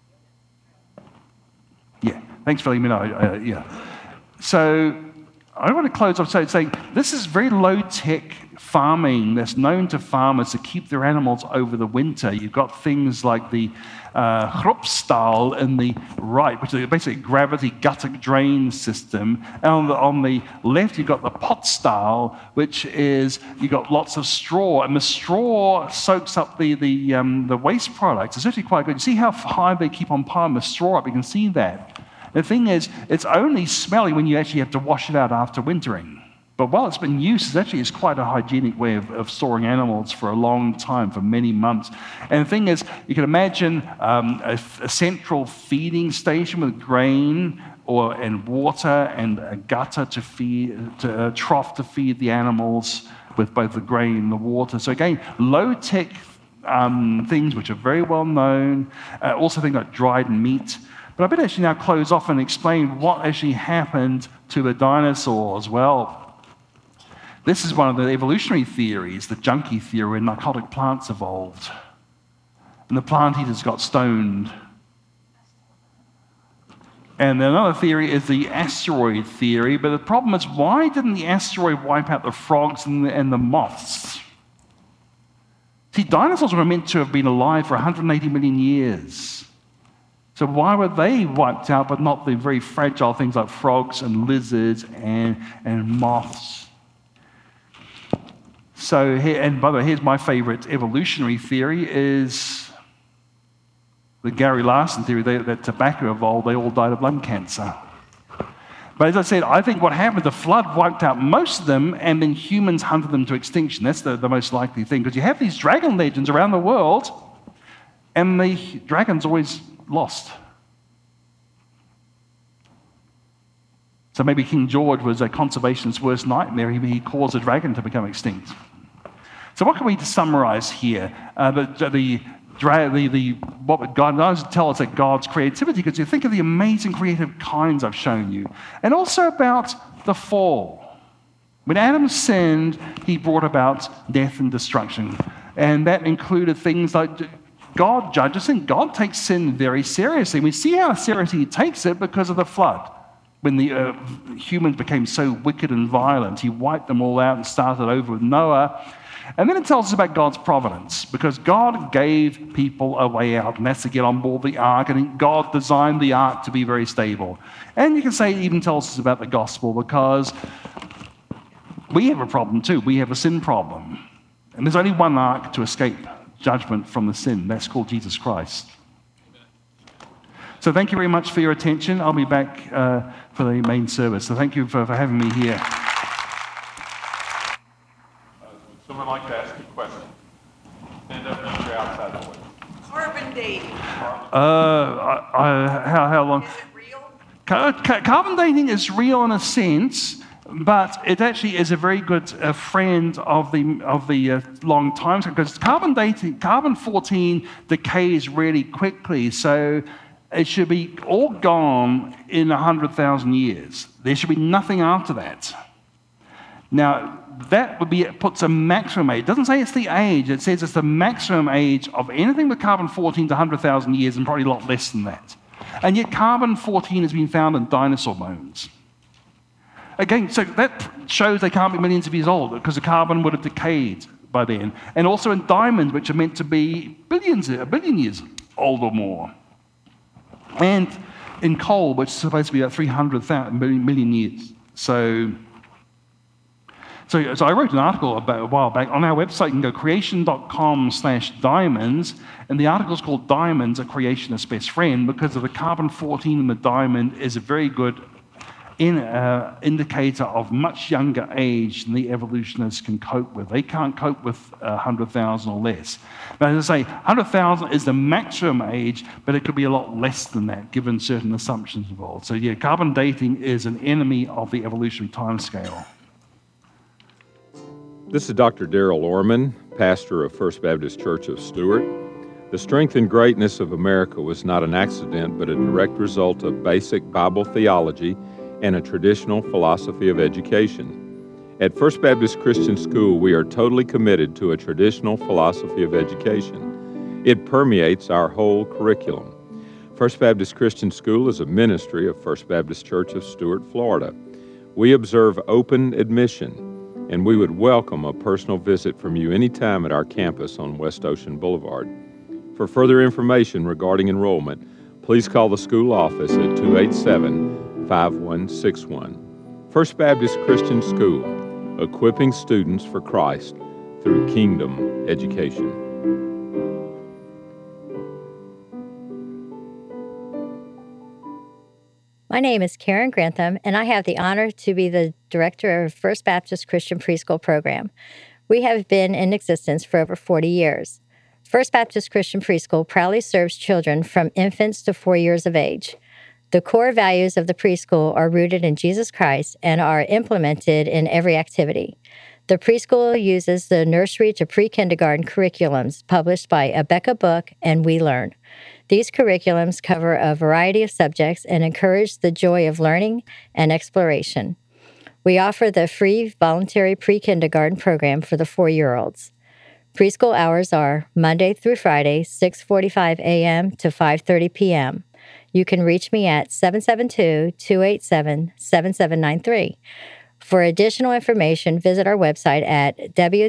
Yeah. Thanks for letting me know. Yeah. So I want to close off saying this is very low-tech farming that's known to farmers to keep their animals over the winter. You've got things like the Hropstal in the right, which is basically a gravity gutter drain system. And on the left, you've got the Potstal, which is you've got lots of straw, and the straw soaks up the waste products. It's actually quite good. You see how high they keep on piling the straw up? You can see that. The thing is, it's only smelly when you actually have to wash it out after wintering. But while it's been used, it's quite a hygienic way of storing animals for a long time, for many months. And the thing is, you can imagine a central feeding station with grain and water and a gutter a trough to feed the animals with both the grain and the water. So again, low-tech things which are very well known. Also things like dried meat. But I better actually now close off and explain what actually happened to the dinosaurs. Well, this is one of the evolutionary theories, the junkie theory, where narcotic plants evolved. And the plant eaters got stoned. And another theory is the asteroid theory. But the problem is, why didn't the asteroid wipe out the frogs and the moths? See, dinosaurs were meant to have been alive for 180 million years. So why were they wiped out, but not the very fragile things like frogs and lizards and moths? So, and by the way, here's my favorite evolutionary theory, is the Gary Larson theory that tobacco evolved, they all died of lung cancer. But as I said, I think what happened, the flood wiped out most of them, and then humans hunted them to extinction. That's the most likely thing, because you have these dragon legends around the world, and the dragons always lost. So maybe King George was a conservationist's worst nightmare. He caused a dragon to become extinct. So what can we summarize here? What God does tell us that God's creativity, because you think of the amazing creative kinds I've shown you, and also about the fall. When Adam sinned, he brought about death and destruction, and that included things like God judges sin. God takes sin very seriously. We see how seriously he takes it because of the flood. When the humans became so wicked and violent, he wiped them all out and started over with Noah. And then it tells us about God's providence, because God gave people a way out, and that's to get on board the ark, and God designed the ark to be very stable. And you can say it even tells us about the gospel, because we have a problem too. We have a sin problem. And there's only one ark to escape judgment from the sin. That's called Jesus Christ. So thank you very much for your attention. I'll be back for the main service. So thank you for having me here. Someone like to ask a question? Stand up and you're outside the way. Carbon dating. How long? Is it real? Carbon dating is real in a sense, but it actually is a very good friend of the long time, because carbon-14 decays really quickly. So it should be all gone in 100,000 years. There should be nothing after that. Now, that puts a maximum age. It doesn't say it's the age. It says it's the maximum age of anything with carbon-14 to 100,000 years, and probably a lot less than that. And yet carbon-14 has been found in dinosaur bones. Again, so that shows they can't be millions of years old, because the carbon would have decayed by then. And also in diamonds, which are meant to be a billion years old or more. And in coal, which is supposed to be about 300 million years. So I wrote an article about a while back on our website. You can go creation.com/diamonds, and the article is called "Diamonds: A Creationist's Best Friend," because of the carbon-14 in the diamond is a very good indicator of much younger age than the evolutionists can cope with. They can't cope with 100,000 or less. But as I say, 100,000 is the maximum age, but it could be a lot less than that, given certain assumptions involved. So yeah, carbon dating is an enemy of the evolutionary timescale. This is Dr. Darrell Orman, pastor of First Baptist Church of Stuart. The strength and greatness of America was not an accident, but a direct result of basic Bible theology and a traditional philosophy of education. At First Baptist Christian School, we are totally committed to a traditional philosophy of education. It permeates our whole curriculum. First Baptist Christian School is a ministry of First Baptist Church of Stuart, Florida. We observe open admission, and we would welcome a personal visit from you anytime at our campus on West Ocean Boulevard. For further information regarding enrollment, please call the school office at 287-5161. First Baptist Christian School, equipping students for Christ through kingdom education. My name is Karen Grantham, and I have the honor to be the director of First Baptist Christian Preschool Program. We have been in existence for over 40 years. First Baptist Christian Preschool proudly serves children from infants to 4 years of age. The core values of the preschool are rooted in Jesus Christ and are implemented in every activity. The preschool uses the nursery to pre-kindergarten curriculums published by Abeka Book and We Learn. These curriculums cover a variety of subjects and encourage the joy of learning and exploration. We offer the free voluntary pre-kindergarten program for the 4-year-olds. Preschool hours are Monday through Friday, 6:45 a.m. to 5:30 p.m. you can reach me at 772-287-7793. For additional information, visit our website at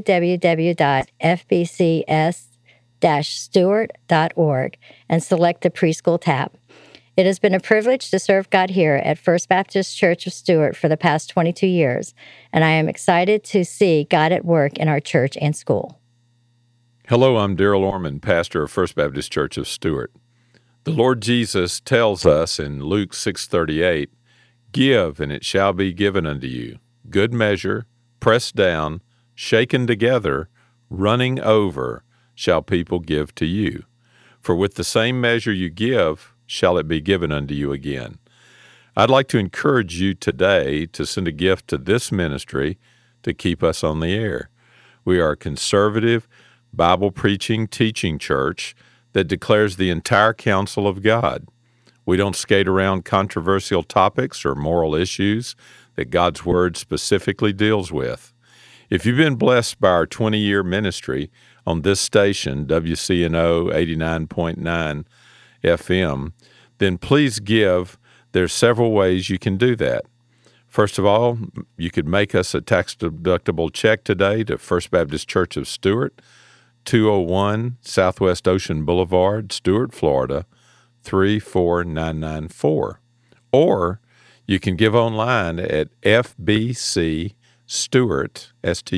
www.fbcs-stewart.org and select the Preschool tab. It has been a privilege to serve God here at First Baptist Church of Stuart for the past 22 years, and I am excited to see God at work in our church and school. Hello, I'm Darrell Orman, pastor of First Baptist Church of Stuart. The Lord Jesus tells us in Luke 6:38, "Give, and it shall be given unto you, good measure, pressed down, shaken together, running over, shall people give to you. For with the same measure you give, shall it be given unto you again." I'd like to encourage you today to send a gift to this ministry to keep us on the air. We are a conservative, Bible-preaching, teaching church that declares the entire counsel of God. We don't skate around controversial topics or moral issues that God's Word specifically deals with. If you've been blessed by our 20-year ministry on this station, WCNO 89.9 FM, then please give. There's several ways you can do that. First of all, you could make us a tax-deductible check today to First Baptist Church of Stuart, 201 Southwest Ocean Boulevard, Stuart, Florida, 34994. Or you can give online at fbcstuart,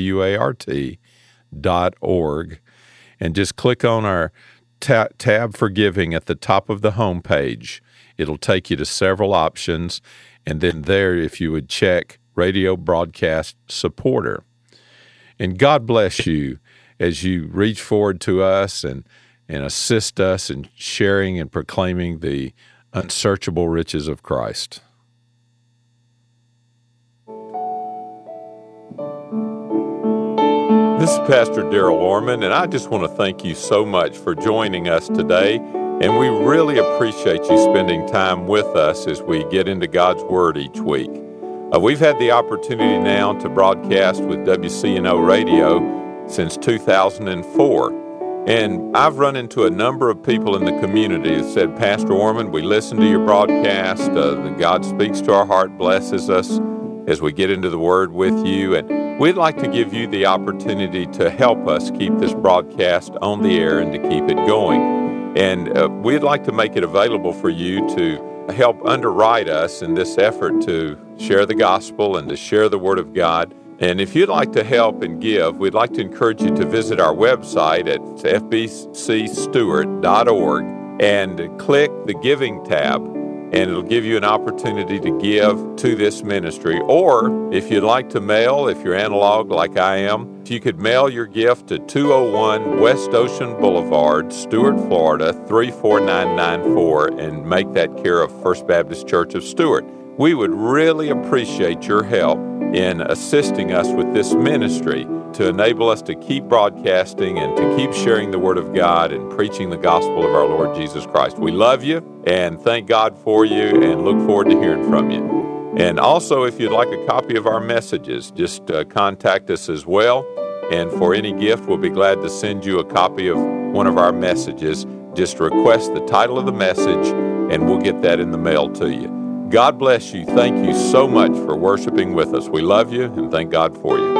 STUART.org, and just click on our tab for giving at the top of the home page. It'll take you to several options, and then there, if you would check radio broadcast supporter. And God bless you as you reach forward to us and assist us in sharing and proclaiming the unsearchable riches of Christ. This is Pastor Darrell Orman, and I just want to thank you so much for joining us today, and we really appreciate you spending time with us as we get into God's Word each week. We've had the opportunity now to broadcast with WCNO Radio since 2004, and I've run into a number of people in the community that said, "Pastor Orman, we listen to your broadcast, God speaks to our heart, blesses us as we get into the Word with you, and we'd like to give you the opportunity to help us keep this broadcast on the air and to keep it going. And we'd like to make it available for you to help underwrite us in this effort to share the gospel and to share the Word of God. And if you'd like to help and give, we'd like to encourage you to visit our website at fbcstuart.org and click the Giving tab, and it'll give you an opportunity to give to this ministry. Or if you'd like to mail, if you're analog like I am, if you could mail your gift to 201 West Ocean Boulevard, Stuart, Florida, 34994, and make that care of First Baptist Church of Stuart. We would really appreciate your help in assisting us with this ministry to enable us to keep broadcasting and to keep sharing the Word of God and preaching the gospel of our Lord Jesus Christ. We love you and thank God for you and look forward to hearing from you. And also, if you'd like a copy of our messages, just contact us as well. And for any gift, we'll be glad to send you a copy of one of our messages. Just request the title of the message and we'll get that in the mail to you. God bless you. Thank you so much for worshiping with us. We love you and thank God for you.